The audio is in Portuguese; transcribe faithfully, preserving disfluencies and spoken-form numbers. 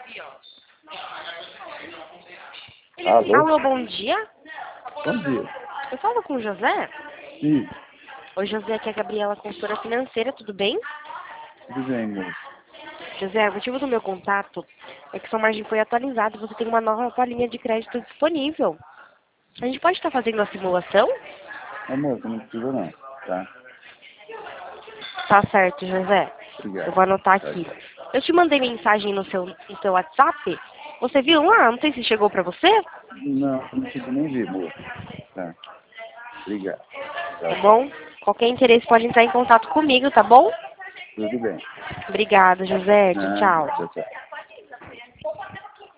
Alô? Alô, bom dia. Bom dia. Eu falo com o José? Sim, Oi, José, aqui é a Gabriela, consultora financeira, tudo bem? tudo bem, moço. José, o motivo do meu contato é que sua margem foi atualizada e você tem uma nova linha de crédito disponível. A gente pode estar fazendo a simulação? Ô, moço, não precisa não, tá? Tá certo, José. Obrigado. Eu vou anotar Tchau, aqui. tchau. Eu te mandei mensagem no seu, no seu WhatsApp. Você viu lá? Não sei se chegou pra você. Não, não precisa nem ver, moço. Tá. Obrigado. Tá Tchau, tchau. bom? Qualquer interesse pode entrar em contato comigo, tá bom? Tudo bem. Obrigada, José. Tchau, Ah, tchau. tchau, tchau.